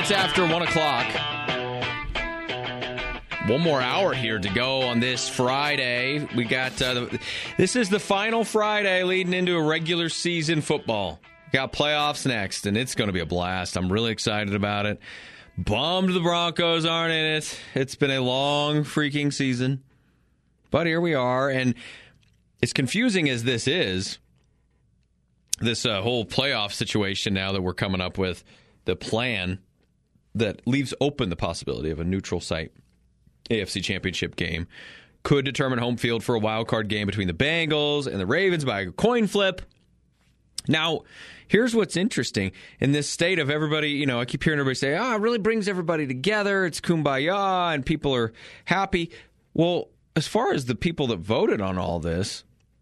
minutes after 1 o'clock. One more hour here to go on this Friday. We got this is the final Friday leading into a regular season football. Got playoffs next, and it's going to be a blast. I'm really excited about it. Bummed the Broncos aren't in it. It's been a long freaking season. But here we are, and as confusing as this is, this whole playoff situation now that we're coming up with, the plan that leaves open the possibility of a neutral site AFC Championship game could determine home field for a wild card game between the Bengals and the Ravens by a coin flip. Now, here's what's interesting. In this state of everybody, I keep hearing everybody say, it really brings everybody together. It's kumbaya, and people are happy. Well, as far as the people that voted on all this,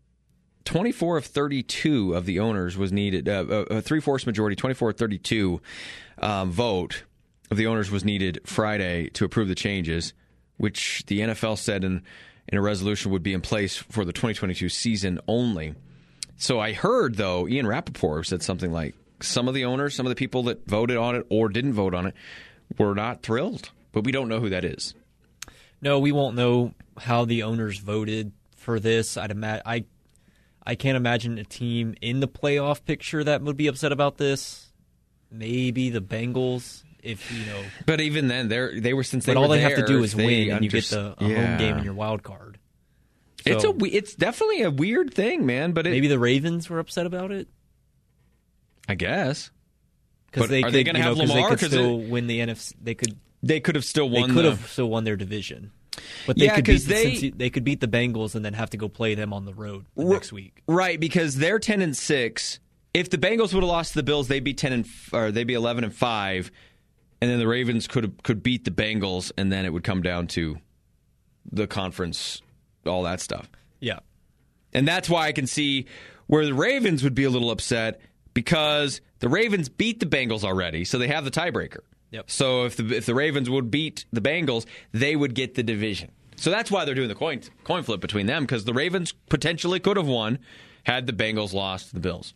24 of 32 of the owners was needed, a 3/4 majority, 24 of 32 vote of the owners was needed Friday to approve the changes, which the NFL said in a resolution would be in place for the 2022 season only. So I heard, though, Ian Rappaport said something like some of the owners, some of the people that voted on it or didn't vote on it were not thrilled, but we don't know who that is. No, we won't know how the owners voted for this. I can't imagine a team in the playoff picture that would be upset about this. Maybe the Bengals, But even then, they were since they but were all they there, have to do is win, and you get a home game in your wild card. So, it's definitely a weird thing, man. But maybe the Ravens were upset about it. I guess. Because are they going to have Lamar? They could still win the NFC. They could have still won. They could have still won their division. But they could they could beat the Bengals and then have to go play them on the road next week. Right, because they're 10-6. If the Bengals would have lost to the Bills, they'd be 11-5, and then the Ravens could beat the Bengals, and then it would come down to the conference, all that stuff. Yeah. And that's why I can see where the Ravens would be a little upset, because the Ravens beat the Bengals already, so they have the tiebreaker. Yep. So if the Ravens would beat the Bengals, they would get the division. So that's why they're doing the coin flip between them, because the Ravens potentially could have won had the Bengals lost to the Bills.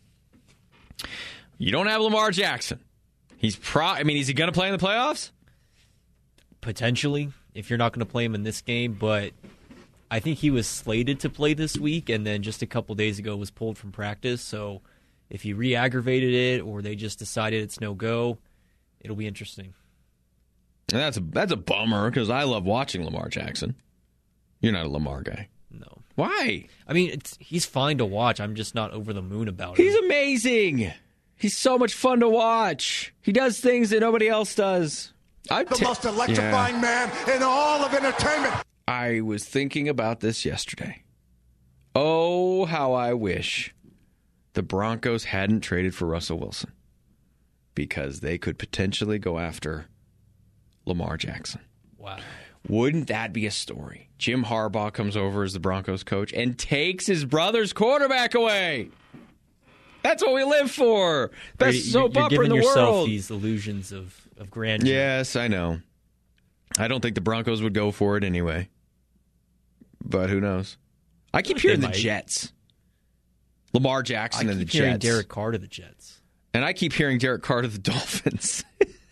You don't have Lamar Jackson. Is he going to play in the playoffs? Potentially, if you're not going to play him in this game, but I think he was slated to play this week, and then just a couple days ago was pulled from practice. So if he re-aggravated it, or they just decided it's no-go, it'll be interesting. And that's a bummer, because I love watching Lamar Jackson. You're not a Lamar guy. No. Why? I mean, he's fine to watch. I'm just not over the moon about it. He's amazing. He's so much fun to watch. He does things that nobody else does. The most electrifying man in all of entertainment. I was thinking about this yesterday. Oh, how I wish the Broncos hadn't traded for Russell Wilson, because they could potentially go after Lamar Jackson. Wow. Wouldn't that be a story? Jim Harbaugh comes over as the Broncos coach and takes his brother's quarterback away. That's what we live for. Best soap opera in the world. You're giving yourself these illusions of grandeur. Yes, I know. I don't think the Broncos would go for it anyway. But who knows? I keep hearing the Jets. Lamar Jackson and the Jets. I keep hearing Derek Carr to the Jets. And I keep hearing Derek Carr to the Dolphins.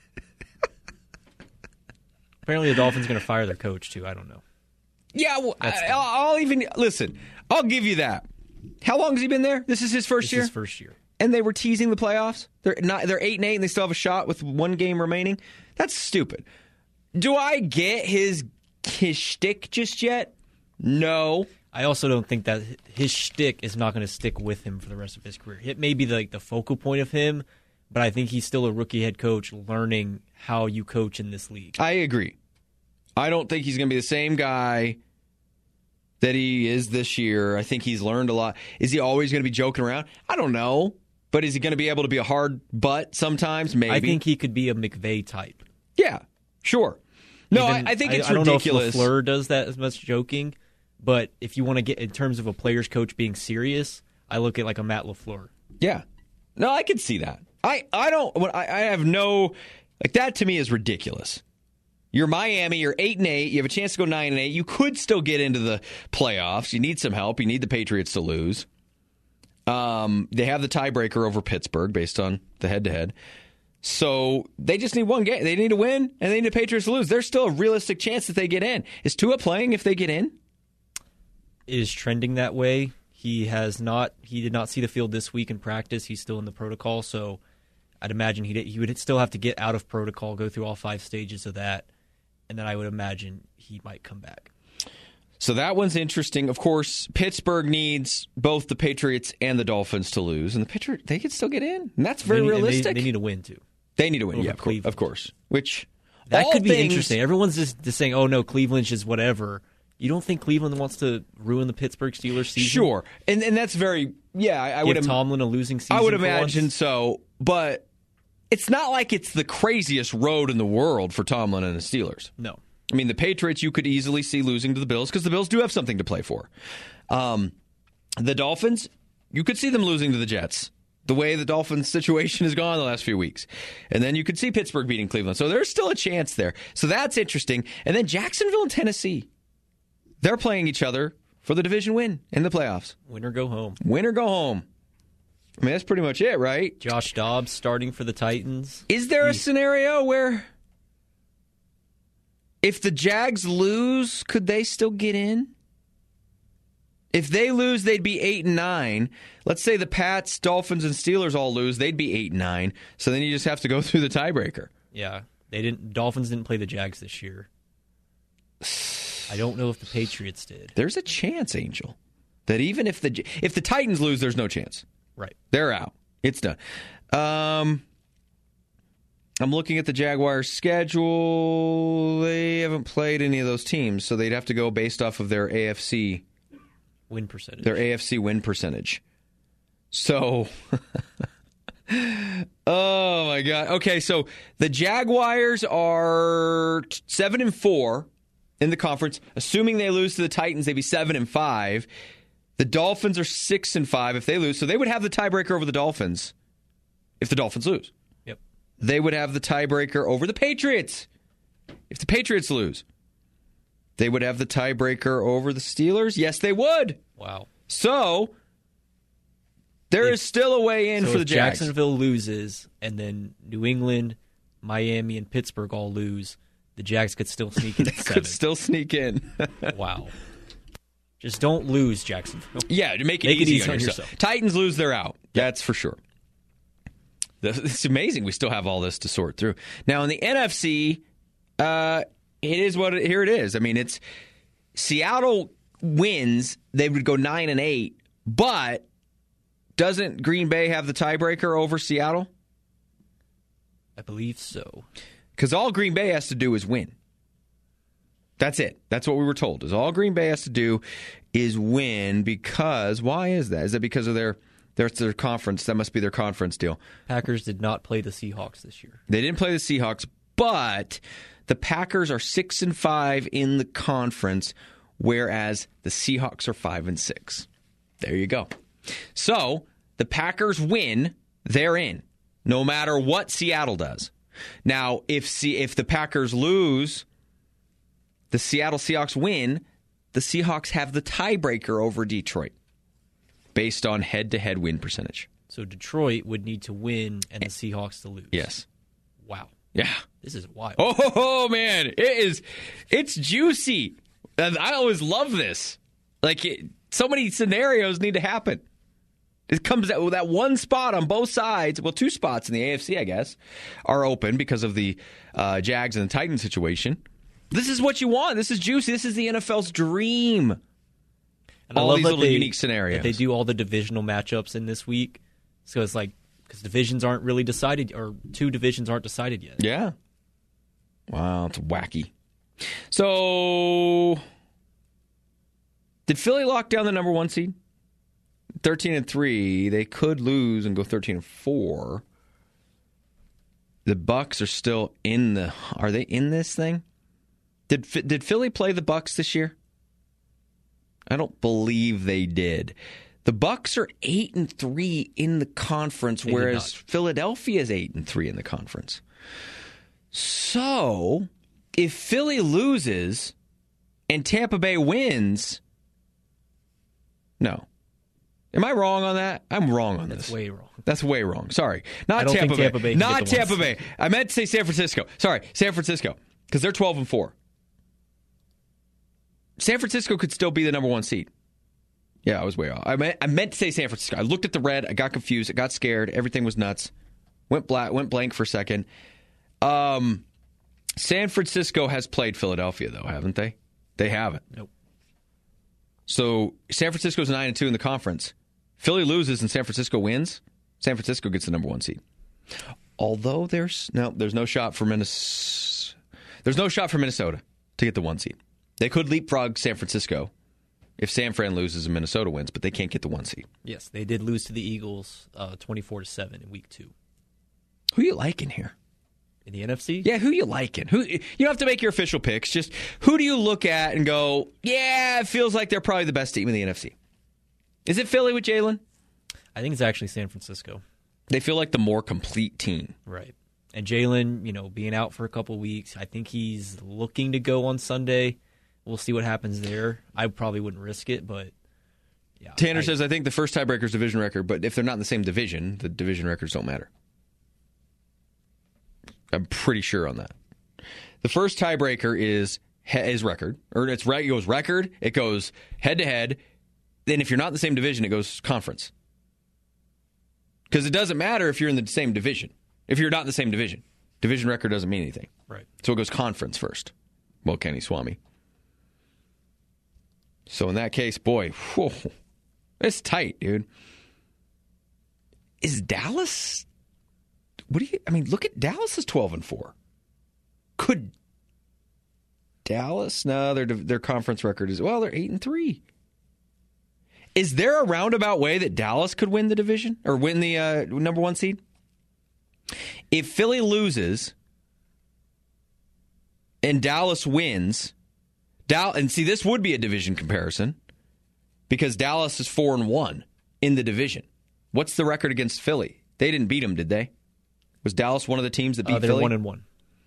Apparently the Dolphins are going to fire their coach, too. I don't know. Yeah, well, I'll give you that. How long has he been there? This is his first year? His first year. And they were teasing the playoffs? They're 8-8 and they still have a shot with one game remaining? That's stupid. Do I get his shtick just yet? No. I also don't think that his shtick is not going to stick with him for the rest of his career. It may be the focal point of him, but I think he's still a rookie head coach learning how you coach in this league. I agree. I don't think he's going to be the same guy that he is this year. I think he's learned a lot. Is he always going to be joking around? I don't know. But is he going to be able to be a hard butt sometimes? Maybe. I think he could be a McVay type. Yeah, sure. No, I think it's ridiculous. I don't know if LaFleur does that as much joking, but if you want to get in terms of a player's coach being serious, I look at like a Matt LaFleur. Yeah. No, I can see that. I have no, that to me is ridiculous. You're Miami, you're 8-8, you have a chance to go 9-8. You could still get into the playoffs. You need some help. You need the Patriots to lose. They have the tiebreaker over Pittsburgh based on the head-to-head. So they just need one game. They need to win, and they need the Patriots to lose. There's still a realistic chance that they get in. Is Tua playing if they get in? It is trending that way. He did not see the field this week in practice. He's still in the protocol, so I'd imagine he would still have to get out of protocol, go through all 5 stages of that, and then I would imagine he might come back. So that one's interesting. Of course, Pittsburgh needs both the Patriots and the Dolphins to lose, and the Patriots, they could still get in. And that's very realistic. They need to win, too. They need to win, yeah, of course. Which that could be interesting. Everyone's just saying, oh, no, Cleveland's just whatever. You don't think Cleveland wants to ruin the Pittsburgh Steelers season? Sure. And that's very, I would give Tomlin a losing season. I would imagine so, but it's not like it's the craziest road in the world for Tomlin and the Steelers. No. I mean, the Patriots you could easily see losing to the Bills because the Bills do have something to play for. The Dolphins, you could see them losing to the Jets, the way the Dolphins situation has gone the last few weeks. And then you could see Pittsburgh beating Cleveland. So there's still a chance there. So that's interesting. And then Jacksonville and Tennessee, they're playing each other for the division win in the playoffs. Win or go home. Win or go home. I mean, that's pretty much it, right? Josh Dobbs starting for the Titans. Is there a scenario where if the Jags lose, could they still get in? If they lose, they'd be 8-9. Let's say the Pats, Dolphins, and Steelers all lose, they'd be 8-9. So then you just have to go through the tiebreaker. Yeah, Dolphins didn't play the Jags this year. I don't know if the Patriots did. There's a chance, Angel, that even if the Titans lose, there's no chance. Right, they're out. It's done. I'm looking at the Jaguars' schedule. They haven't played any of those teams, so they'd have to go based off of their AFC win percentage. Their AFC win percentage. So, oh my God. Okay, so the Jaguars are 7-4 in the conference. Assuming they lose to the Titans, they'd be 7-5. The Dolphins are 6-5 if they lose, so they would have the tiebreaker over the Dolphins if the Dolphins lose. Yep. They would have the tiebreaker over the Patriots if the Patriots lose. They would have the tiebreaker over the Steelers? Yes, they would. Wow. So, there is still a way in for the Jags. Jacksonville loses, and then New England, Miami, and Pittsburgh all lose, the Jags could still sneak in at 7. Could still sneak in. Wow. Just don't lose, Jacksonville. Yeah, to make it easy on yourself. Titans lose, they're out. That's for sure. It's amazing we still have all this to sort through. Now, in the NFC, here it is. I mean, it's Seattle wins, they would go 9-8, but doesn't Green Bay have the tiebreaker over Seattle? I believe so. Because all Green Bay has to do is win. That's it. That's what we were told. Is all Green Bay has to do is win because, why is that? Is that because of their conference? That must be their conference deal. Packers did not play the Seahawks this year. They didn't play the Seahawks, but the Packers are 6-5 in the conference, whereas the Seahawks are 5-6. There you go. So the Packers win, they're in, no matter what Seattle does. Now, if the Packers lose, the Seattle Seahawks win, the Seahawks have the tiebreaker over Detroit based on head-to-head win percentage. So Detroit would need to win and the Seahawks to lose. Yes. Wow. Yeah. This is wild. Oh man, it's juicy. I always love this. So many scenarios need to happen. It comes out that one spot on both sides. Well, 2 spots in the AFC, I guess, are open because of the Jags and the Titans situation. This is what you want. This is juicy. This is the NFL's dream. And all these little unique scenarios. That they do all the divisional matchups in this week. So it's like, because divisions aren't really decided, or 2 divisions aren't decided yet. Yeah. Wow, it's wacky. So, did Philly lock down the number 1 seed? 13-3. They could lose and go 13-4. The Bucks are still in the. Are they in this thing? Did Philly play the Bucks this year? I don't believe they did. The Bucks are 8-3 in the conference, whereas Philadelphia is 8-3 in the conference. So, if Philly loses and Tampa Bay wins, no. Am I wrong on that? I'm wrong on That's this. way wrong. That's way wrong. Sorry. I don't think Tampa Bay can Not get the Tampa 1 Bay. seed. I meant to say San Francisco. Sorry, San Francisco. Because they're 12-4. San Francisco could still be the number 1 seed. Yeah, I was way off. I meant to say San Francisco. I looked at the red. I got confused. I got scared. Everything was nuts. Went blank for a second. San Francisco has played Philadelphia, though, haven't they? They haven't. Nope. So San Francisco's 9-2 in the conference. Philly loses and San Francisco wins. San Francisco gets the number 1 seed. Although there's no shot for Minnesota. There's no shot for Minnesota to get the 1 seed. They could leapfrog San Francisco if San Fran loses and Minnesota wins, but they can't get the 1 seed. Yes, they did lose to the Eagles 24-7 in week 2. Who you liking here? In the NFC? Yeah, who you liking? You don't have to make your official picks. Just who do you look at and go, yeah, it feels like they're probably the best team in the NFC? Is it Philly with Jalen? I think it's actually San Francisco. They feel like the more complete team. Right. And Jalen, being out for a couple weeks, I think he's looking to go on Sunday. We'll see what happens there. I probably wouldn't risk it, but yeah. Tanner says, I think the first tiebreaker is division record, but if they're not in the same division, the division records don't matter. I'm pretty sure on that. The first tiebreaker is record, or it goes record, it goes head-to-head. Then if you're not in the same division, it goes conference. Because it doesn't matter if you're in the same division. If you're not in the same division. Division record doesn't mean anything. Right. So it goes conference first. Well, Kenny Swami. So in that case, boy, whew, it's tight, dude. Is Dallas... look at Dallas is 12-4. Could Dallas? No, their conference record is, they're 8-3. Is there a roundabout way that Dallas could win the division or win the number 1 seed? If Philly loses and Dallas wins, and see, this would be a division comparison because Dallas is 4-1 in the division. What's the record against Philly? They didn't beat them, did they? Was Dallas one of the teams that beat they're Philly? 1-1.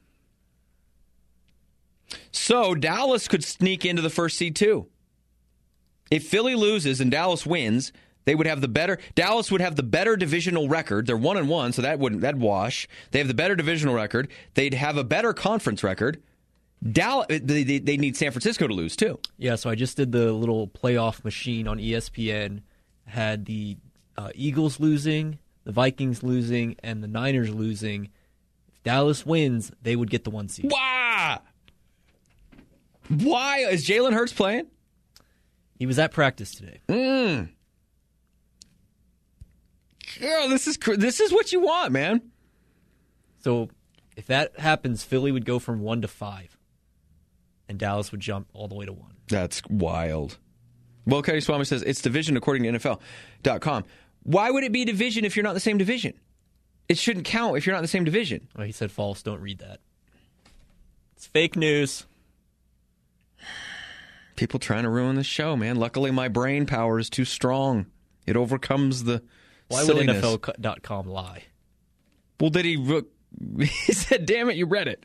So Dallas could sneak into the first seed too. If Philly loses and Dallas wins, they would have Dallas would have the better divisional record. They're 1-1, so that'd wash. They have the better divisional record. They'd have a better conference record. Dallas, they need San Francisco to lose too. Yeah, so I just did the little playoff machine on ESPN. Had the Eagles losing, the Vikings losing, and the Niners losing. If Dallas wins, they would get the 1 seed. Why is Jalen Hurts playing? He was at practice today. Girl, this is what you want, man. So if that happens, Philly would go from 1 to 5, and Dallas would jump all the way to 1. That's wild. Well, Kenny Swami says it's division according to NFL.com. Why would it be division if you're not in the same division? It shouldn't count if you're not in the same division. Well, he said false. Don't read that. It's fake news. People trying to ruin the show, man. Luckily, my brain power is too strong. It overcomes the silliness. Would NFL.com lie? Well, did he... He said, damn it, you read it.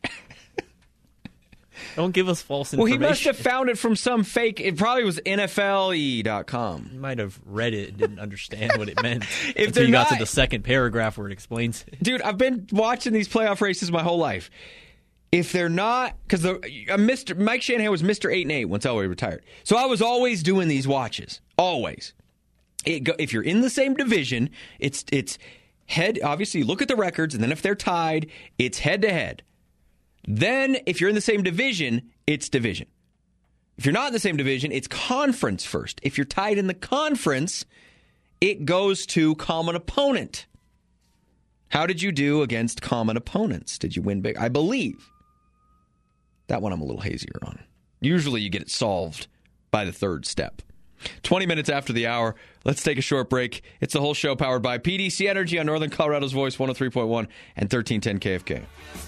Don't give us false information. Well, he must have found it from some fake... It probably was NFLE.com. You might have read it and didn't understand what it meant If until you got to the second paragraph where it explains it. Dude, I've been watching these playoff races my whole life. If they're not... Because Mike Shanahan was Mr. 8-8 once Elway retired. So I was always doing these watches. Always. If you're in the same division, it's head... Obviously, look at the records, and then if they're tied, it's head-to-head. Then, if you're in the same division, it's division. If you're not in the same division, it's conference first. If you're tied in the conference, it goes to common opponent. How did you do against common opponents? Did you win big? I believe. That one I'm a little hazier on. Usually you get it solved by the third step. 20 minutes after the hour, let's take a short break. It's the whole show powered by PDC Energy on Northern Colorado's Voice, 103.1 and 1310 KFK.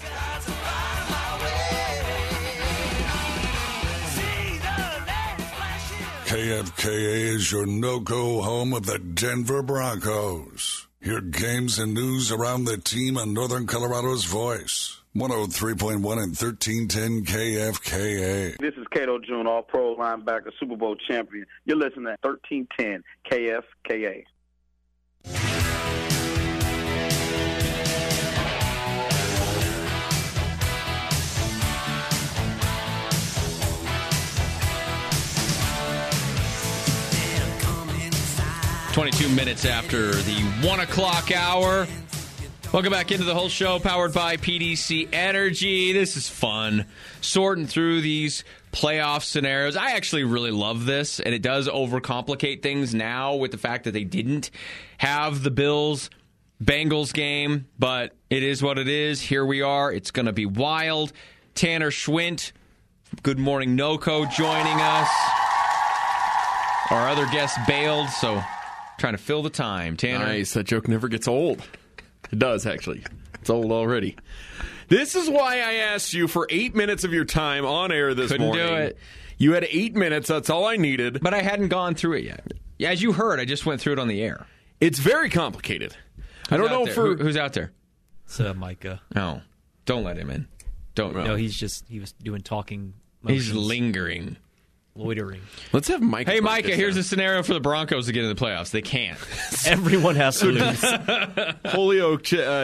KFKA is your no-go home of the Denver Broncos. Hear games and news around the team on Northern Colorado's Voice. 103.1 and 1310 KFKA. This is Cato June, all-pro linebacker, Super Bowl champion. You're listening to 1310 KFKA. Minutes after the 1 o'clock hour. Welcome back into the whole show, powered by PDC Energy. This is fun, sorting through these playoff scenarios. I actually really love this, and it does overcomplicate things now with the fact that they didn't have the Bills-Bengals game, but it is what it is. Here we are. It's going to be wild. Tanner Schwint from Good Morning NoCo joining us. Our other guest bailed, so trying to fill the time. Tanner. Nice. That joke never gets old. It does, actually. It's old already. This is why I asked you for 8 minutes of your time on air this morning. Couldn't do it. You had 8 minutes. That's all I needed. But I hadn't gone through it yet. Yeah, as you heard, I just went through it on the air. It's very complicated. I don't know for... Who's out there? It's Micah. Oh, don't let him in. Don't. No, he was doing talking He's motions. lingering. Loitering. Let's have Micah. Hey, Micah, here's a scenario for the Broncos to get in the playoffs. They can't. Everyone has to lose. Holyoke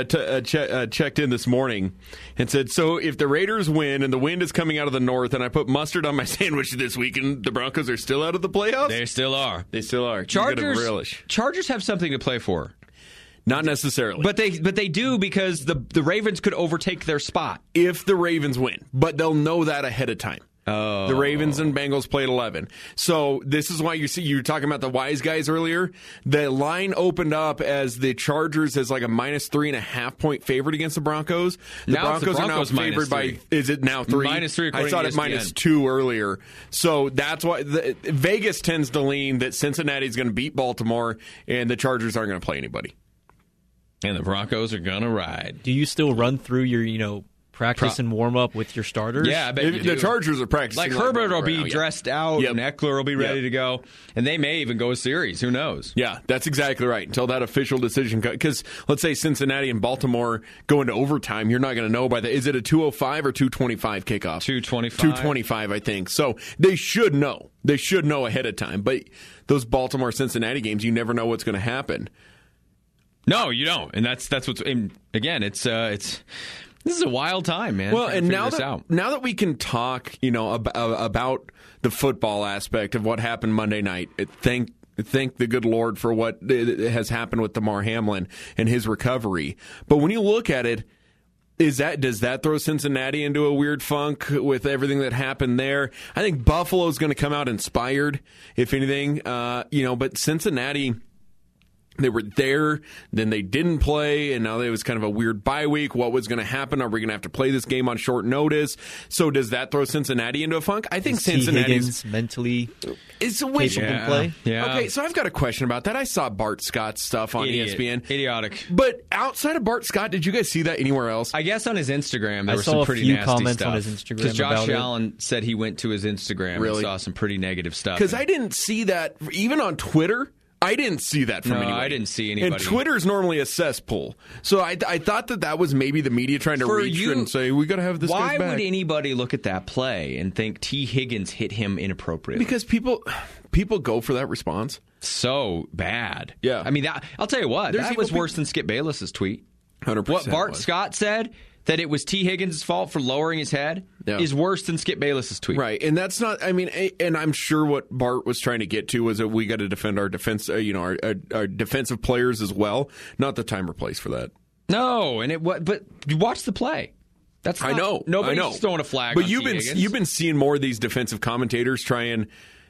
checked in this morning and said, so if the Raiders win and the wind is coming out of the north and I put mustard on my sandwich this week and the Broncos are still out of the playoffs? They still are. They still are. Chargers have something to play for. Not necessarily. But they do because the Ravens could overtake their spot. If the Ravens win. But they'll know that ahead of time. Oh. The Ravens and Bengals played 11. So this is why you were talking about the wise guys earlier. The line opened up as the Chargers as like a -3.5 point favorite against the Broncos. The Broncos are now favored by, is it now 3? -3. I thought it -2 earlier. So that's why Vegas tends to lean that Cincinnati's going to beat Baltimore and the Chargers aren't going to play anybody. And the Broncos are going to ride. Do you still run through your, practice and warm up with your starters? Yeah, I bet you do. The Chargers are practicing. Like Herbert will be dressed out, Yep. and Eckler will be ready to go, and they may even go a series. Who knows? Yeah, that's exactly right. Until that official decision, because let's say Cincinnati and Baltimore go into overtime, you're not going to know by the. Is it a 2:05 or 2:25 kickoff? 2:25. 2:25, I think. So they should know. They should know ahead of time. But those Baltimore-Cincinnati games, you never know what's going to happen. No, you don't, and that's what's. And again, it's. This is a wild time, man. Well, and now that we can talk, about the football aspect of what happened Monday night, thank the good Lord for what has happened with Damar Hamlin and his recovery. But when you look at it, does that throw Cincinnati into a weird funk with everything that happened there? I think Buffalo's going to come out inspired, if anything. But Cincinnati. They were there, then they didn't play, and now it was kind of a weird bye week. What was going to happen? Are we going to have to play this game on short notice? So does that throw Cincinnati into a funk? I think Cincinnati's mentally capable to play. Yeah. Okay, so I've got a question about that. I saw Bart Scott's stuff on ESPN. Idiotic. But outside of Bart Scott, did you guys see that anywhere else? I guess on his Instagram there I was saw some a pretty few nasty comments stuff. on his Instagram because Josh about it. Allen said he went to his Instagram and saw some pretty negative stuff. Because I didn't see that even on Twitter. I didn't see that from anybody. I didn't see anybody. And Twitter's normally a cesspool. So I thought that was maybe the media trying to reach and say, we got to have this guy back. Why would anybody look at that play and think T. Higgins hit him inappropriately? Because people go for that response. So bad. Yeah. I mean, I'll tell you what. That was worse than Skip Bayless's tweet. 100%. What Bart Scott said, that it was T. Higgins' fault for lowering his head, is worse than Skip Bayless's tweet. Right, and that's not. I mean, and I'm sure what Bart was trying to get to was that we got to defend our defense. Our defensive players as well. Not the time or place for that. No, but you watch the play. That's not, I know. Nobody's throwing a flag. But on you've been seeing more of these defensive commentators try and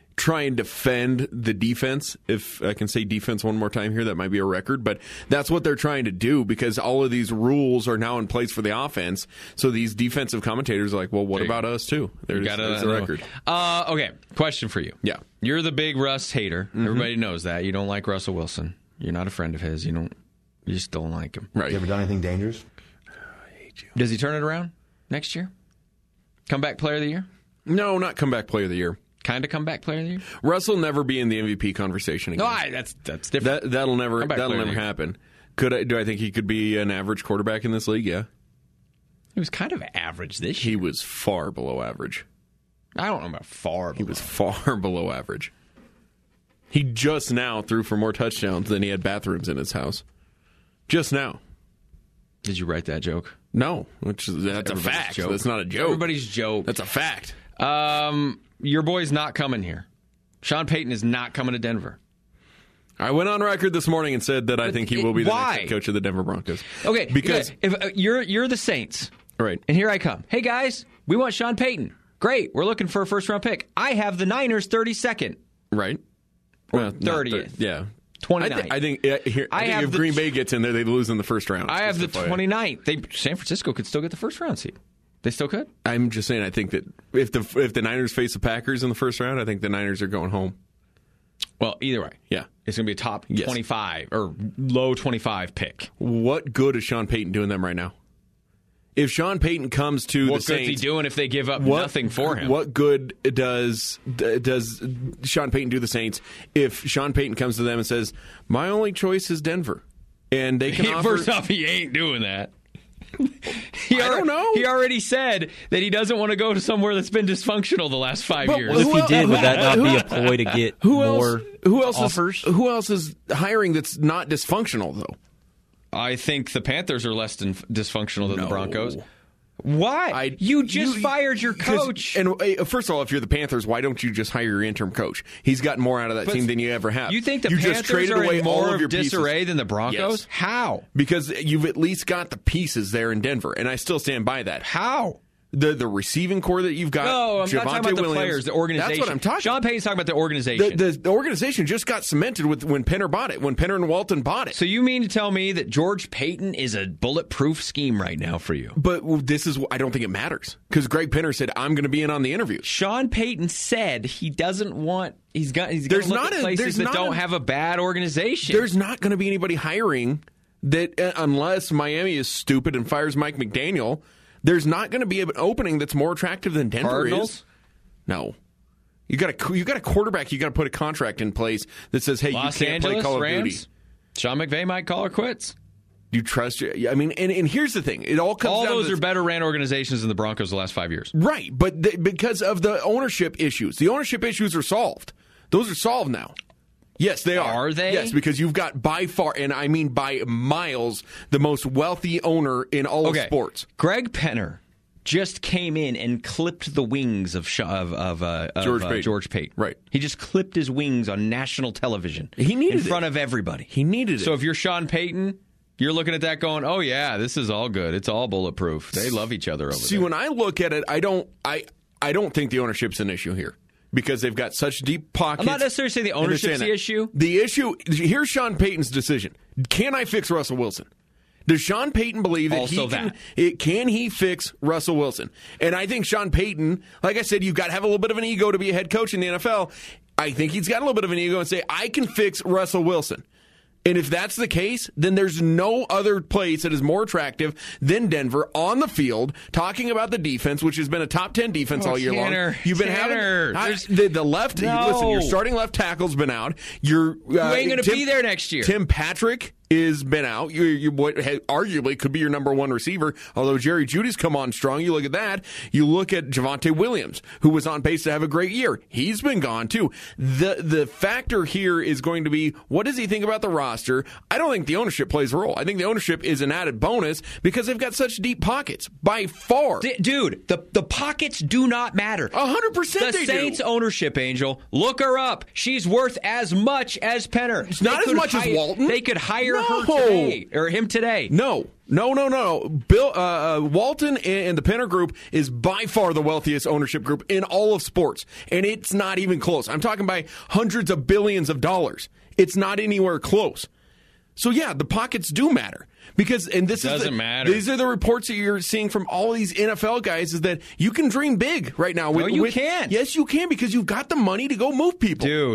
defend the defense. If I can say defense one more time here, that might be a record, but that's what they're trying to do because all of these rules are now in place for the offense. So these defensive commentators are like, well, what about us too? There's the record. Okay, question for you. Yeah. You're the big Russ hater. Mm-hmm. Everybody knows that. You don't like Russell Wilson. You're not a friend of his. You just don't like him. Right. You ever done anything dangerous? I hate you. Does he turn it around next year? Comeback player of the year? No, not comeback player of the year. Kind of comeback player of the year? Russ will never be in the MVP conversation again. No, that's different. That'll never happen. Do I think he could be an average quarterback in this league? Yeah. He was kind of average this year. He was far below average. I don't know about far below. He was far below average. He just now threw for more touchdowns than he had bathrooms in his house. Just now. Did you write that joke? No, that's a fact. Joke. That's not a joke. Everybody's joke. That's a fact. Your boy's not coming here. Sean Payton is not coming to Denver. I went on record this morning and said that I think he will be the next head coach of the Denver Broncos. Okay, because if you're the Saints, right? And here I come. Hey guys, we want Sean Payton. Great, we're looking for a first-round pick. I have the Niners 32nd. Right. Well, 30th. Yeah. 29th. I think if Green Bay gets in there, they lose in the first round. I have the 29th. San Francisco could still get the first round seed. They still could. I'm just saying. I think that if the Niners face the Packers in the first round, I think the Niners are going home. Well, either way, yeah, it's going to be a top 25 or low 25 pick. What good is Sean Payton doing them right now? If Sean Payton comes to the Saints, what good is he doing if they give up nothing for him? What good does Sean Payton do the Saints if Sean Payton comes to them and says, "My only choice is Denver," and they can offer... First off, he ain't doing that. I don't know. He already said that he doesn't want to go to somewhere that's been dysfunctional the last 5 years. Well, if he did, would that not be a ploy to get more offers? Who else is hiring that's not dysfunctional, though? I think the Panthers are less dysfunctional than the Broncos. Why? You just fired your coach. And first of all, if you're the Panthers, why don't you just hire your interim coach? He's gotten more out of that team than you ever have. You think the Panthers just traded are away in more all of your disarray pieces. Than the Broncos? Yes. How? Because you've at least got the pieces there in Denver, and I still stand by that. How? The receiving core that you've got. No, I'm Javonte not talking about the Williams, players, the organization. That's what I'm talking about. Sean Payton's talking about the organization. The organization just got cemented when Penner bought it, when Penner and Walton bought it. So you mean to tell me that George Payton is a bulletproof scheme right now for you? But I don't think it matters. Because Greg Penner said, I'm going to be in on the interview. Sean Payton said he doesn't want... He's going to look at places that don't have a bad organization. There's not going to be anybody hiring that, unless Miami is stupid and fires Mike McDaniel... There's not going to be an opening that's more attractive than Denver Cardinals? is. No. You got a quarterback. You got to put a contract in place that says, "Hey, Los you can't Angeles, play Call of Rams? Duty." Sean McVay might call it quits. You trust? I mean, and here's the thing: it all comes. All down those to are better ran organizations than the Broncos the last 5 years, right? But because of the ownership issues, the ownership issues are solved. Those are solved now. Yes, they are. Are they? Yes, because you've got by far, and I mean by miles, the most wealthy owner in all of sports. Greg Penner just came in and clipped the wings of George Payton. Right. He just clipped his wings on national television. He needed in front of everybody. He needed it. So if you're Sean Payton, you're looking at that going, "Oh yeah, this is all good. It's all bulletproof. They love each other over there." See, when I look at it, I don't think the ownership's an issue here. Because they've got such deep pockets. I'm not necessarily saying the ownership's the issue. The issue, here's Sean Payton's decision. Can I fix Russell Wilson? Does Sean Payton believe that can he fix Russell Wilson? And I think Sean Payton, like I said, you've got to have a little bit of an ego to be a head coach in the NFL. I think he's got a little bit of an ego and say, I can fix Russell Wilson. And if that's the case, then there's no other place that is more attractive than Denver on the field, talking about the defense, which has been a top 10 defense all year long. You've been having the left. No. Listen, your starting left tackle's been out. You ain't going to be there next year. Tim Patrick is been out. You what arguably could be your number one receiver, although Jerry Jeudy's come on strong. You look at that. You look at Javonte Williams, who was on pace to have a great year. He's been gone too. The factor here is going to be, what does he think about the roster? I don't think the ownership plays a role. I think the ownership is an added bonus because they've got such deep pockets by far. Dude, the pockets do not matter. 100% The Saints ownership, Angel, look her up. She's worth as much as Penner. It's not as much as Walton. They could hire her today, or him today. No. Bill Walton and the Penner Group is by far the wealthiest ownership group in all of sports, and it's not even close. I'm talking by hundreds of billions of dollars. It's not anywhere close. So yeah, the pockets do matter because, and this doesn't matter. These are the reports that you're seeing from all these NFL guys is that you can dream big right now. No, you can't. Yes, you can because you've got the money to go move people, dude.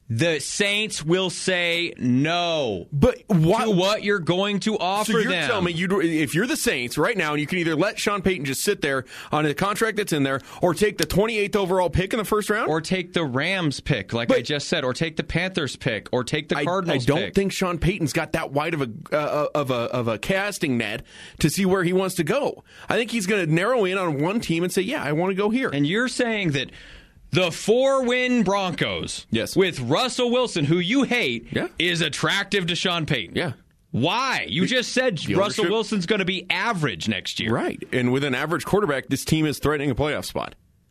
The Saints will say no. But why, to what you're going to offer so you're them. telling me if you're the Saints right now, and you can either let Sean Payton just sit there on a contract that's in there, or take the 28th overall pick in the first round, or take the Rams pick, like I just said, or take the Panthers pick, or take the Cardinals pick. I don't think Sean Payton's got that wide of a casting net to see where he wants to go. I think he's going to narrow in on one team and say, yeah, I want to go here. And you're saying that the 4-win Broncos, with Russell Wilson, who you hate, is attractive to Sean Payton. Yeah. Why? You just said Russell Wilson's going to be average next year. Right. And with an average quarterback, this team is threatening a playoff spot.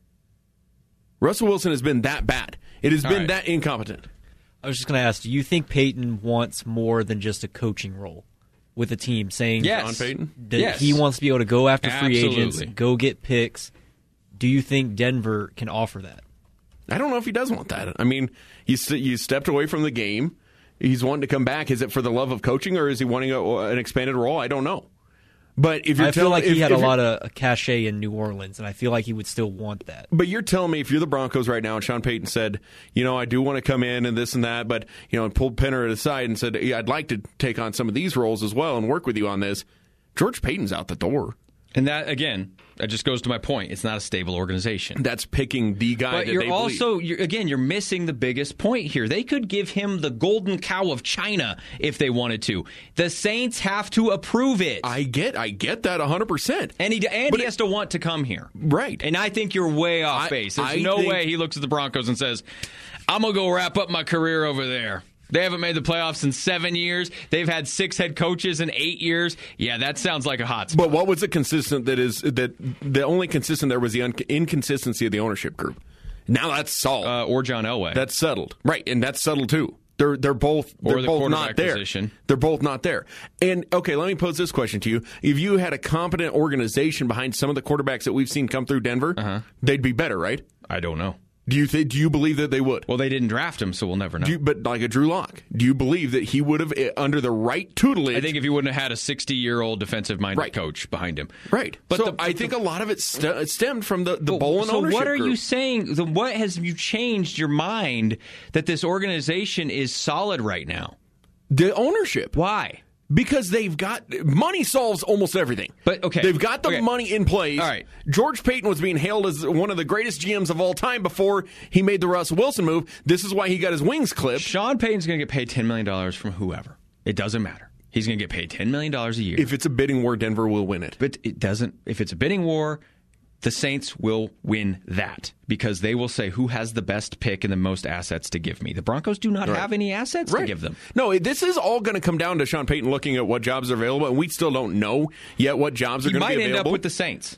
Russell Wilson has been that bad. It has been that incompetent. I was just going to ask, do you think Payton wants more than just a coaching role with a team, saying Sean Payton? That he wants to be able to go after free agents, go get picks? Do you think Denver can offer that? I don't know if he does want that. I mean, you stepped away from the game. He's wanting to come back. Is it for the love of coaching, or is he wanting an expanded role? I don't know. But if you're I feel like he had a lot of cachet in New Orleans, and I feel like he would still want that. But you're telling me if you're the Broncos right now, and Sean Payton said, I do want to come in and this and that, but and pulled Penner aside and said, I'd like to take on some of these roles as well and work with you on this. George Payton's out the door. And that, again, that just goes to my point. It's not a stable organization. That's picking the guy but that you're they also, believe. you're missing the biggest point here. They could give him the golden cow of China if they wanted to. The Saints have to approve it. I get that 100%. And he has to want to come here. Right. And I think you're way off base. There's no way he looks at the Broncos and says, I'm going to go wrap up my career over there. They haven't made the playoffs in 7 years. They've had 6 head coaches in 8 years. Yeah, that sounds like a hot spot. But what was the consistent that the only consistent there was the inconsistency of the ownership group. Now that's solved. Or John Elway. That's settled. Right, and that's settled too. They're both not there. Position. They're both not there. And okay, let me pose this question to you. If you had a competent organization behind some of the quarterbacks that we've seen come through Denver, they'd be better, right? I don't know. Do you believe that they would? Well, they didn't draft him, so we'll never know. But like a Drew Lock, do you believe that he would have, under the right tutelage? I think if he wouldn't have had a 60-year-old defensive-minded coach behind him. Right. But I think a lot of it stemmed from the Bolin ownership So what are group. you saying? What has you changed your mind that this organization is solid right now? The ownership. Why? Because they've got money solves almost everything. But okay, they've got the money in place. All right. George Payton was being hailed as one of the greatest GMs of all time before he made the Russell Wilson move. This is why he got his wings clipped. Sean Payton's going to get paid $10 million from whoever. It doesn't matter. He's going to get paid $10 million a year. If it's a bidding war, Denver will win it. But it doesn't. If it's a bidding war, the Saints will win that because they will say who has the best pick and the most assets to give me. The Broncos do not have any assets to give them. No, this is all going to come down to Sean Payton looking at what jobs are available, and we still don't know yet what jobs are going to be available. He might end up with the Saints.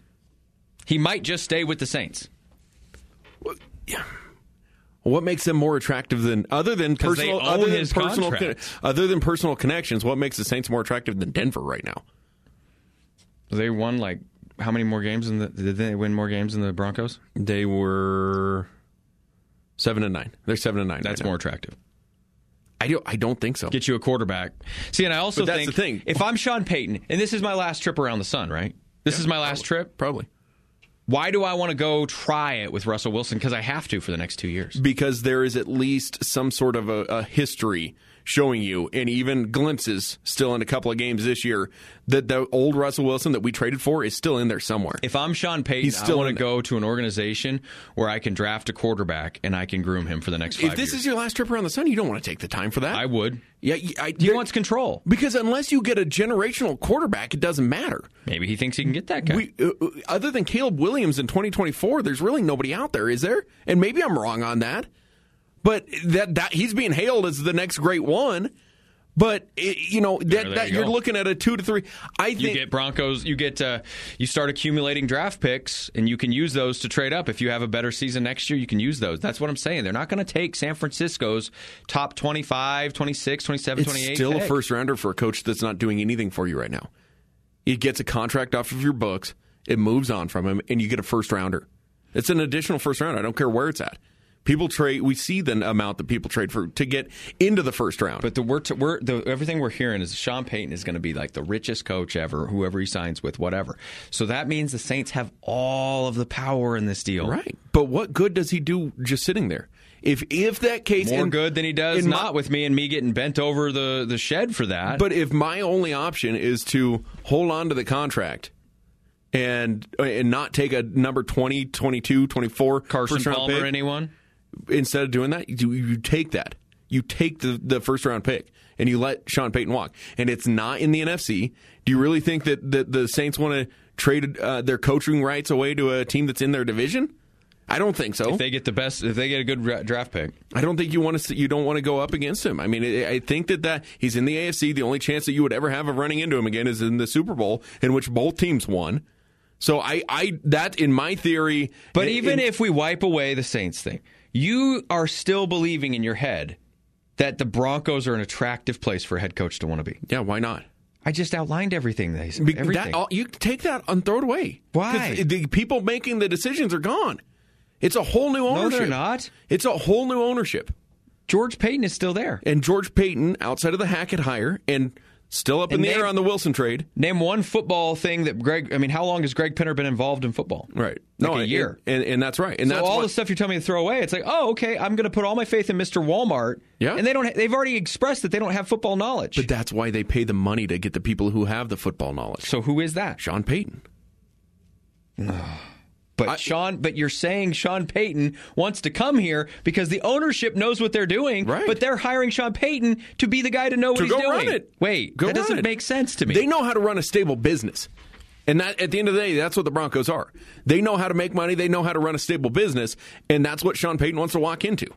He might just stay with the Saints. Yeah. What makes them more attractive than other than personal connections? What makes the Saints more attractive than Denver right now? They won how many more games did they win more games than the Broncos? They were 7-9. They're 7-9. That's more attractive. I don't think so. Get you a quarterback. See, and I also that's think the thing. If I'm Sean Payton, and this is my last trip around the sun, right? This is my last trip? Probably. Why do I want to go try it with Russell Wilson? Because I have to for the next 2 years. Because there is at least some sort of a history showing you, and even glimpses still in a couple of games this year, that the old Russell Wilson that we traded for is still in there somewhere. If I'm Sean Payton, I want to go to an organization where I can draft a quarterback and I can groom him for the next 5 years. If this is your last trip around the sun, you don't want to take the time for that. I would. Yeah, he wants control. Because unless you get a generational quarterback, it doesn't matter. Maybe he thinks he can get that guy. Other than Caleb Williams in 2024, there's really nobody out there, is there? And maybe I'm wrong on that. But that he's being hailed as the next great one. But you're looking at a 2 to 3. I think you get Broncos. You start accumulating draft picks, and you can use those to trade up. If you have a better season next year, you can use those. That's what I'm saying. They're not going to take San Francisco's top 25, 26, 27, 28. It's still a first rounder for a coach that's not doing anything for you right now. He gets a contract off of your books. It moves on from him, and you get a first rounder. It's an additional first rounder. I don't care where it's at. People trade. We see the amount that people trade for to get into the first round. But everything we're hearing is Sean Payton is going to be like the richest coach ever, whoever he signs with, whatever. So that means the Saints have all of the power in this deal, right? But what good does he do just sitting there? If that case... More good than he does not with me and me getting bent over the shed for that. But if my only option is to hold on to the contract and not take a number 20, 22, 24 Carson first-round Palmer, pick, anyone? Instead of doing that, you take that. You take the first-round pick, and you let Sean Payton walk. And it's not in the NFC. Do you really think that the Saints want to trade their coaching rights away to a team that's in their division? I don't think so. If they get a good draft pick, I don't think you don't want to go up against him. I mean, I think that he's in the AFC. The only chance that you would ever have of running into him again is in the Super Bowl, in which both teams won. So that in my theory. But even if we wipe away the Saints thing, you are still believing in your head that the Broncos are an attractive place for a head coach to want to be. Yeah, why not? I just outlined everything. You take that and throw it away. Why? 'Cause the people making the decisions are gone. It's a whole new ownership. No, they're not. It's a whole new ownership. George Payton is still there. And George Payton, outside of the Hackett hire, and still up in the air on the Wilson trade. Name one football thing that how long has Greg Penner been involved in football? Right. A year. And that's right. And so that's the stuff you're telling me to throw away, it's like, oh, okay, I'm going to put all my faith in Mr. Walmart. Yeah. And they've already expressed that they don't have football knowledge. But that's why they pay the money to get the people who have the football knowledge. So who is that? Sean Payton. But you're saying Sean Payton wants to come here because the ownership knows what they're doing, right. But they're hiring Sean Payton to be the guy to know what he's doing. Run it. Wait, that doesn't make sense to me. They know how to run a stable business. And that, at the end of the day, that's what the Broncos are. They know how to make money. They know how to run a stable business. And that's what Sean Payton wants to walk into.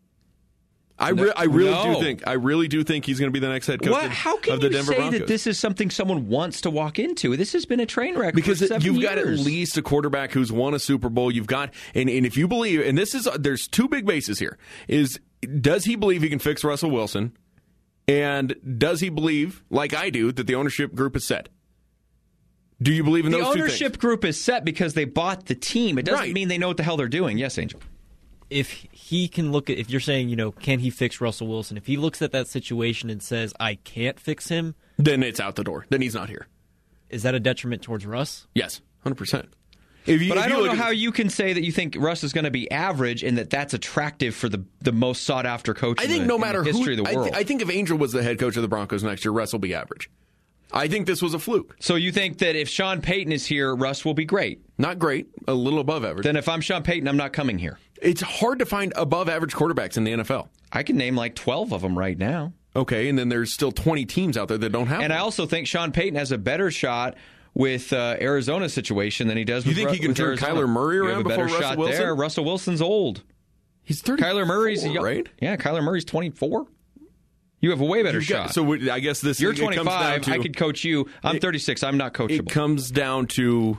I really do think he's going to be the next head coach How can of the you Denver say Broncos. that this is something someone wants to walk into? This has been a train wreck because for 7 you've years. got at least a quarterback who's won a Super Bowl. You've got, and if you believe, and there's two big bases here: does he believe he can fix Russell Wilson, and does he believe, like I do, that the ownership group is set? Do you believe in those two things? The ownership group is set because they bought the team. It doesn't mean they know what the hell they're doing. Yes, Angel. If he can look at, if you're saying, can he fix Russell Wilson? If he looks at that situation and says, I can't fix him, then it's out the door. Then he's not here. Is that a detriment towards Russ? Yes, 100%. But I don't know how you can say that you think Russ is going to be average and that's attractive for the most sought after coach in the history of the world. I think if Angel was the head coach of the Broncos next year, Russ will be average. I think this was a fluke. So you think that if Sean Payton is here, Russ will be great? Not great, a little above average. Then if I'm Sean Payton, I'm not coming here. It's hard to find above average quarterbacks in the NFL. I can name like 12 of them right now. Okay, and then there's still 20 teams out there that don't have And one. I also think Sean Payton has a better shot with Arizona's situation than he does with Arizona. You think he can turn Kyler Murray around before Russell Wilson? There. Russell Wilson's old. He's 34, Kyler Murray's right? Yeah, Kyler Murray's 24. You have a way better shot. So I guess this You're 25. I could coach you. I'm 36. I'm not coachable. It comes down to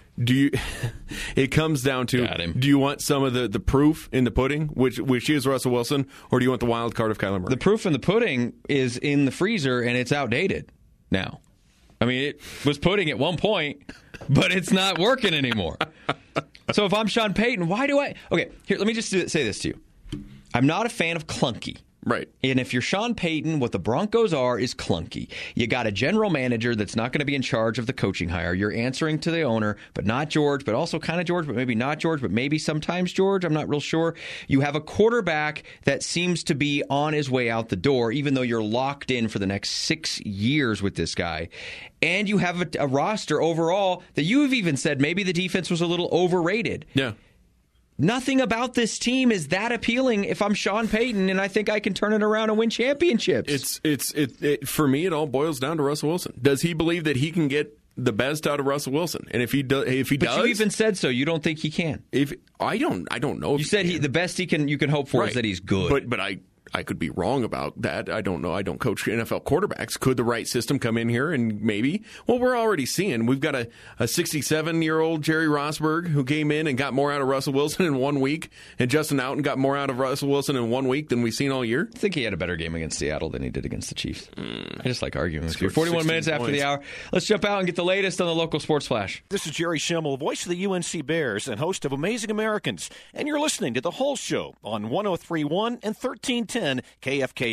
It comes down to: do you want some of the proof in the pudding, which is Russell Wilson, or do you want the wild card of Kyler Murray? The proof in the pudding is in the freezer, and it's outdated now. I mean, it was pudding at one point, but it's not working anymore. So if I'm Sean Payton, why do I? Okay, here, let me just say this to you. I'm not a fan of clunky. Right. And if you're Sean Payton, what the Broncos are is clunky. You got a general manager that's not going to be in charge of the coaching hire. You're answering to the owner, but not George, but also kind of George, but maybe not George, but maybe sometimes George. I'm not real sure. You have a quarterback that seems to be on his way out the door, even though you're locked in for the next 6 years with this guy. And you have a roster overall that you have even said maybe the defense was a little overrated. Yeah. Nothing about this team is that appealing if I'm Sean Payton, and I think I can turn it around and win championships. For me, it all boils down to Russell Wilson. Does he believe that he can get the best out of Russell Wilson? And if he does, but you even said so. You don't think he can? I don't know. You said the best you can hope for is that he's good. But I could be wrong about that. I don't know. I don't coach NFL quarterbacks. Could the right system come in here and maybe? Well, we're already seeing. We've got a 67-year-old Jerry Rosburg who came in and got more out of Russell Wilson in 1 week, and Justin Outten got more out of Russell Wilson in 1 week than we've seen all year. I think he had a better game against Seattle than he did against the Chiefs. I just like arguing with you. 41 minutes after the hour. Let's jump out and get the latest on the local sports flash. This is Jerry Schimmel, voice of the UNC Bears and host of Amazing Americans, and you're listening to The Whole Show on 103.1 and 1310 KFKA.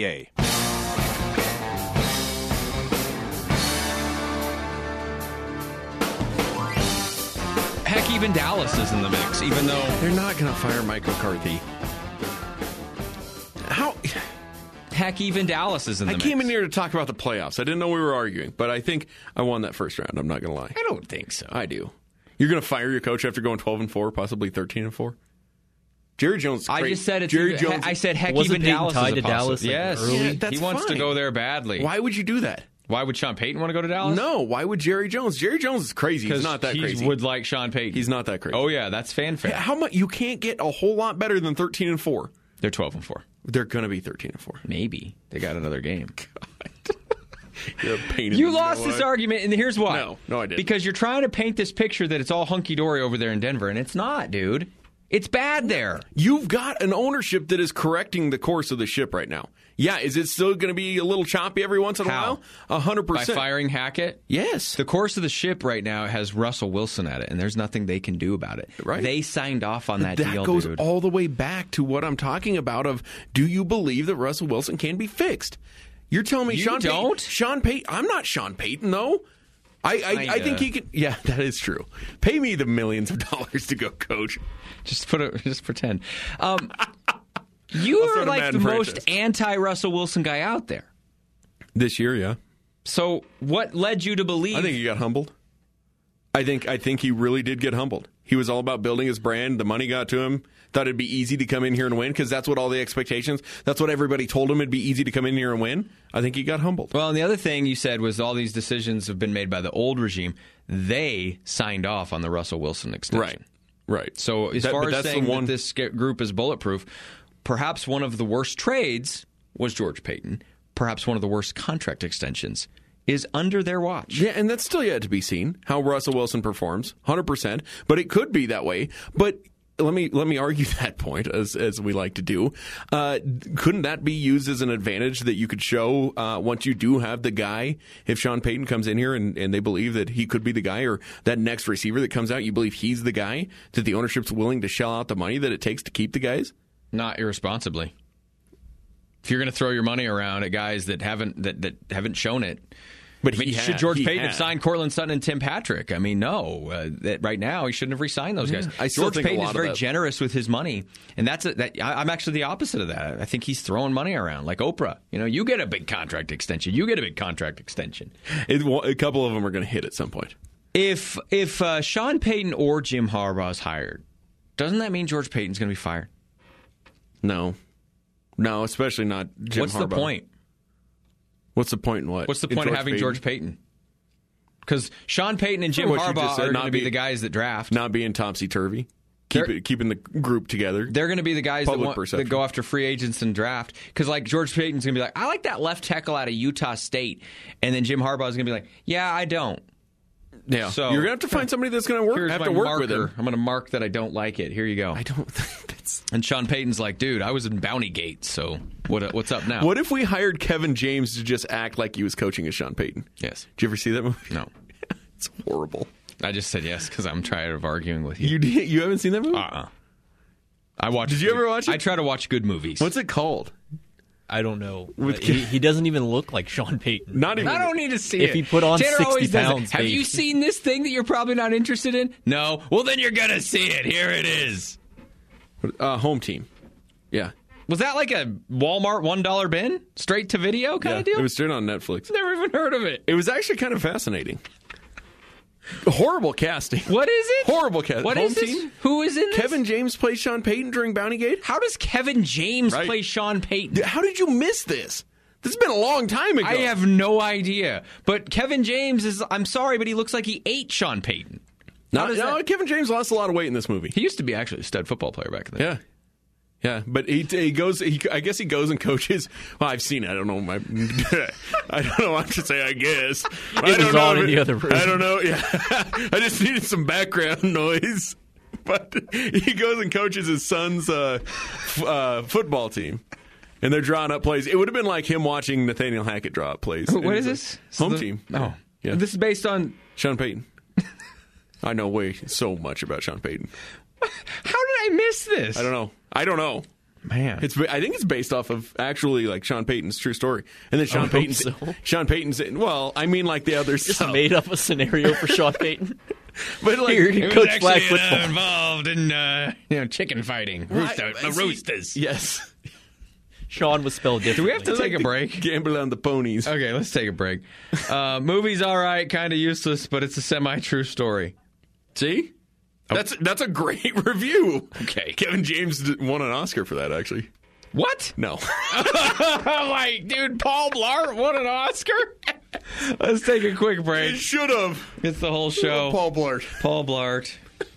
Heck, even Dallas is in the mix, even though they're not going to fire Mike McCarthy. Heck, even Dallas is in the I mix. came in here to talk about the playoffs. I didn't know we were arguing, but I think I won that first round. I'm not going to lie. I don't think so. I do. You're going to fire your coach after going 12-4, possibly 13-4? Jerry Jones is great. I just said it's. Jerry Jones. I said heck, Wasn't even Peyton Dallas tied is a to Dallas, possibility. like, Yes, early? Yeah, that's he wants to fine. go there badly. Why would you do that? Why would Sean Payton want to go to Dallas? No, why would Jerry Jones? Jerry Jones is crazy. He's not that crazy. He would like Sean Payton. He's not that crazy. Oh yeah, that's fanfare. How much? You can't get a whole lot better than 13-4. They're 12-4. They're going to be 13-4. Maybe they got another game. You're a pain in You the lost this argument, and here's why. No, I didn't. Because you're trying to paint this picture that it's all hunky dory over there in Denver, and it's not, dude. It's bad there. You've got an ownership that is correcting the course of the ship right now. Yeah, is it still going to be a little choppy every once in a How? while? 100%. By firing Hackett? Yes. The course of the ship right now has Russell Wilson at it, and there's nothing they can do about it. Right. They signed off on that deal, goes dude. all the way back to what I'm talking about of, do you believe that Russell Wilson can be fixed? You're telling me You Sean don't? Payton? Sean Payton? I'm not Sean Payton, though. I think he can. Yeah, that is true. Pay me the millions of dollars to go coach. Just pretend. You I'll are start a like the Madden most franchise. anti-Russell Wilson guy out there. This year, yeah. So what led you to believe? I think he got humbled. I think he really did get humbled. He was all about building his brand. The money got to him. Thought it'd be easy to come in here and win because that's what all the expectations, that's what everybody told him it'd be easy to come in here and win. I think he got humbled. Well, and the other thing you said was all these decisions have been made by the old regime. They signed off on the Russell Wilson extension. Right. So as far as saying that this group is bulletproof, perhaps one of the worst trades was George Payton. Perhaps one of the worst contract extensions is under their watch. Yeah, and that's still yet to be seen, how Russell Wilson performs, 100%. But it could be that way. But let me argue that point, as we like to do. Couldn't that be used as an advantage that you could show once you do have the guy? If Sean Payton comes in here and they believe that he could be the guy, or that next receiver that comes out, you believe he's the guy, that the ownership's willing to shell out the money that it takes to keep the guys? Not irresponsibly. If you're going to throw your money around at guys that haven't shown it. But should George Payton have signed Cortland Sutton and Tim Patrick? I mean, no. Right now, he shouldn't have re-signed those guys. I still George think Payton a is lot very of that. generous with his money, and I'm actually the opposite of that. I think he's throwing money around like Oprah. You get a big contract extension. You get a big contract extension. A couple of them are going to hit at some point. If Sean Payton or Jim Harbaugh is hired, doesn't that mean George Payton's going to be fired? No, especially not Jim What's Harbaugh. the point? What's the point in what? What's the In point of having Payton? George Payton? Because Sean Payton and Jim What you just Harbaugh said, are not going to be be- the guys that draft. Not being topsy-turvy. Keeping the group together. They're going to be the guys Public that perception. go after free agents and draft. Because like George Payton's going to be like, I like that left tackle out of Utah State. And then Jim Harbaugh's going to be like, yeah, I don't. Yeah, So- you're going to have to find somebody that's going to Here's have my to work marker. with him. I'm going to mark that I don't like it. Here you go. I don't think that's... And Sean Payton's like, dude, I was in Bounty Gate, so what's up now? What if we hired Kevin James to just act like he was coaching as Sean Payton? Yes. Did you ever see that movie? No. It's horrible. I just said yes because I'm tired of arguing with you. You haven't seen that movie? I watched. Did you ever watch it? I try to watch good movies. What's it called? I don't know. He doesn't even look like Sean Payton. Not even. I don't need to see If it. he put on Tanner 60 always does it. pounds, Have maybe. you seen this thing that you're probably not interested in? No. Well, then you're gonna see it. Here it is. Home Team. Yeah. Was that like a Walmart $1 bin, straight to video kind of deal? It was straight on Netflix. Never even heard of it. It was actually kind of fascinating. Horrible casting. What is it? Horrible casting. What Home is this? Team? Who is in this? Kevin James plays Sean Payton during Bounty Gate? How does Kevin James Right. play Sean Payton? How did you miss this? This has been a long time ago. I have no idea. But Kevin James is, I'm sorry, but he looks like he ate Sean Payton. How does that- Kevin James lost a lot of weight in this movie. He used to be actually a stud football player back in the day. Yeah. Yeah, but he goes. I guess he goes and coaches. Well, I've seen it. I don't know. I don't know what to say. I guess I It don't was know on if in the other room. I don't know. Yeah, I just needed some background noise. But he goes and coaches his son's football team, and they're drawing up plays. It would have been like him watching Nathaniel Hackett draw up plays. What is this? Home Team. Oh, Yeah. This is based on. Sean Payton. I know so much about Sean Payton. How did I miss this? I don't know. Man, I think it's based off of actually like Sean Payton's true story, and then I hope so. Sean Payton's. Well, I mean, like the others. Just made up a scenario for Sean Payton. But like, Here, He was coach actually, flag football. involved in chicken fighting, roosters. Yes. Sean was spelled Do differently. we have to take a break? Gamble on the ponies. Okay, let's take a break. Movie's all right, kind of useless, but it's a semi-true story. See? That's a great review. Okay. Kevin James won an Oscar for that, actually. What? No. Like, dude, Paul Blart won an Oscar? Let's take a quick break. Should have. It's the whole show. Paul Blart. Paul Blart.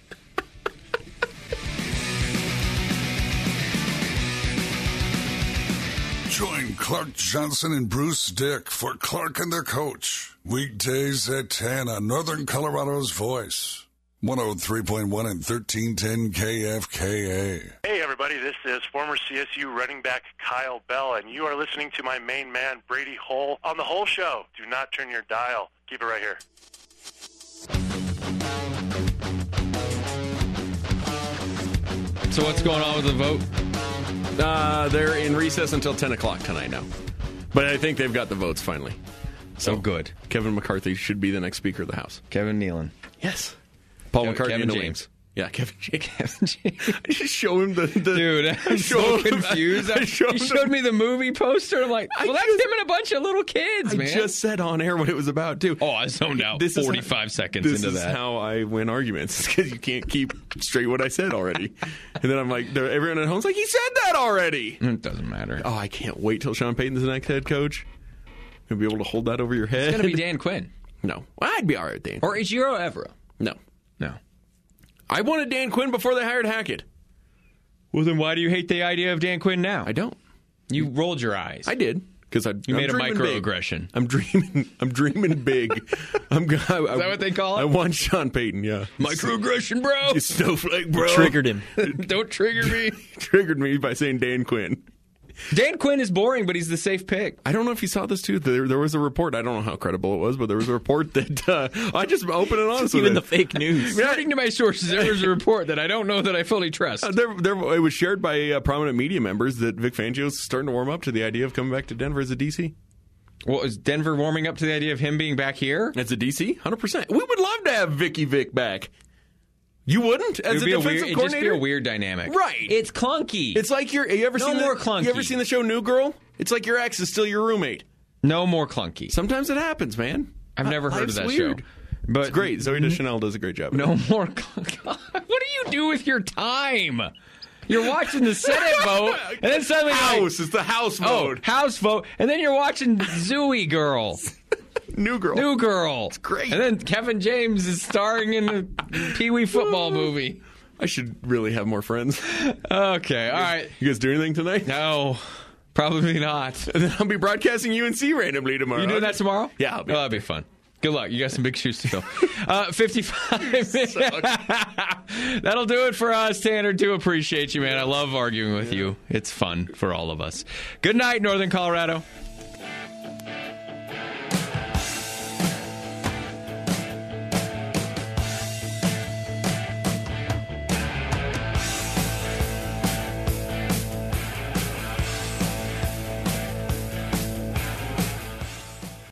Join Clark Johnson and Bruce Dick for Clark and the Coach. Weekdays at 10 on Northern Colorado's Voice. 103.1 and 1310 KFKA. Hey, everybody. This is former CSU running back Kyle Bell, and you are listening to my main man, Brady Hole, on The Whole Show. Do not turn your dial. Keep it right here. So what's going on with the vote? They're in recess until 10 o'clock tonight now. But I think they've got the votes finally. So good. Kevin McCarthy should be the next Speaker of the House. Kevin Nealon. Yes. Paul McCartney Kevin in the James. wings. Yeah, Kevin James. I just show him the Dude, I'm so confused. He showed me the movie poster. I'm like, well, that's him and a bunch of little kids, man. I just said on air what it was about, too. Oh, I zoned out 45 seconds into that. This is how I win arguments, because you can't keep straight what I said already. And then I'm like, everyone at home's like, he said that already. It doesn't matter. Oh, I can't wait till Sean Payton's the next head coach. You'll be able to hold that over your head. It's going to be Dan Quinn. No. Well, I'd be all right with Dan Or Ejiro Evero. No. No. I wanted Dan Quinn before they hired Hackett. Well, then why do you hate the idea of Dan Quinn now? I don't. You rolled your eyes. I did. Because You made a big. microaggression. I'm dreaming big. Is that what they call it? I want Sean Payton, yeah. Microaggression, bro. You snowflake, bro. Triggered him. Don't trigger me. Triggered me by saying Dan Quinn. Dan Quinn is boring, but he's the safe pick. I don't know if you saw this, too. There was a report. I don't know how credible it was, but there was a report that I just open and honest with Even it. the fake news. According to my sources, there was a report that I don't know that I fully trust. It was shared by prominent media members that Vic Fangio's starting to warm up to the idea of coming back to Denver as a DC. Well, is Denver warming up to the idea of him being back here? As a DC? 100%. We would love to have Vic back. You wouldn't? As a defensive coordinator? It'd just be a weird dynamic. Right. It's clunky. It's like you ever No seen more clunky. You ever seen the show New Girl? It's like your ex is still your roommate. No more clunky. Sometimes it happens, man. I've never heard of that weird. show. But It's great. Zoe Deschanel does a great job. No more clunky. What do you do with your time? You're watching the Senate vote, and then suddenly House. It's the House mode. House vote, and then you're watching Zooey Girl. New Girl. New Girl. It's great. And then Kevin James is starring in a Pee-wee football movie. I should really have more friends. Okay, all right. You guys do anything tonight? No, probably not. And then I'll be broadcasting UNC randomly tomorrow. You doing that tomorrow? Yeah, I'll be. Oh, that'd be fun. Good luck. You got some big shoes to fill. 55 minutes. That'll do it for us, Tanner. Do appreciate you, man. I love arguing with you. It's fun for all of us. Good night, Northern Colorado.